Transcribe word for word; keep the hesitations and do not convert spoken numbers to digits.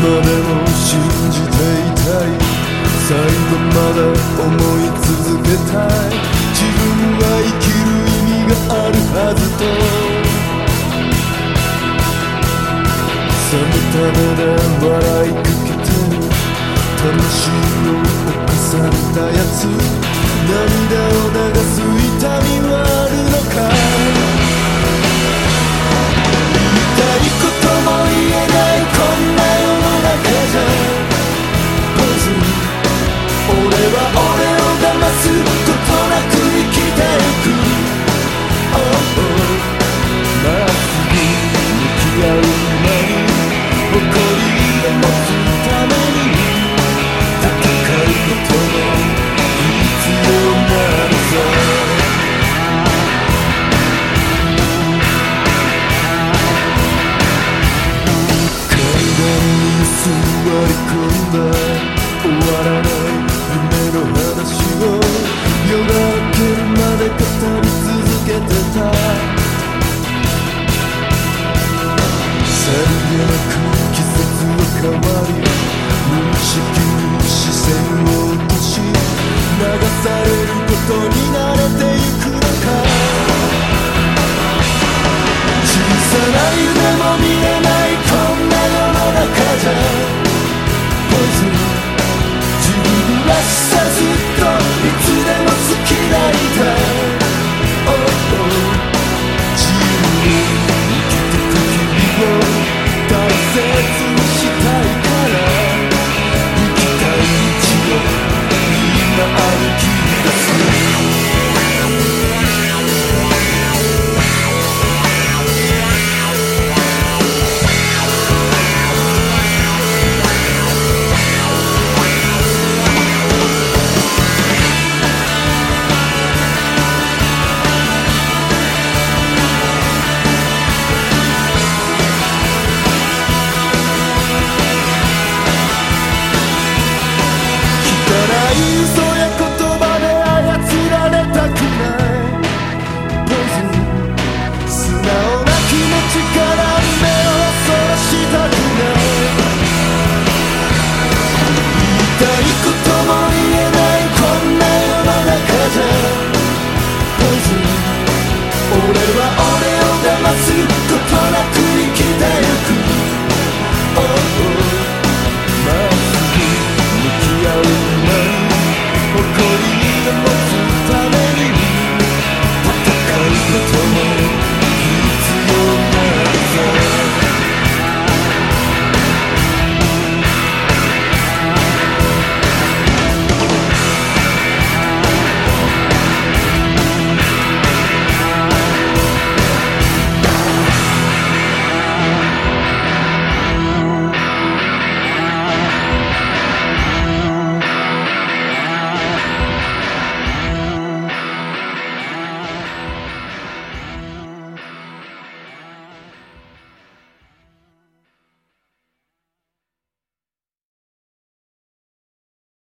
でも信じていたい、最後まで思い続けたい、自分は生きる意味があるはずと、冷めた目で笑いかけて魂を侵されたやつ、涙を流す痛みはあるのか、言いたいことも言えないこんな世の中じゃ、ポーズ俺は俺を騙すことなく生きていく、oh, oh まっすぐ向き合う前に誇りを持つために戦うことも必要なのさ、階段に座り込んだ終わらない夢の話を夜が明けるまで語り続けてた、さりげなく季節は変わり、無意識に視線を落とし流されることに慣れてゆくのか、小さな夢も見え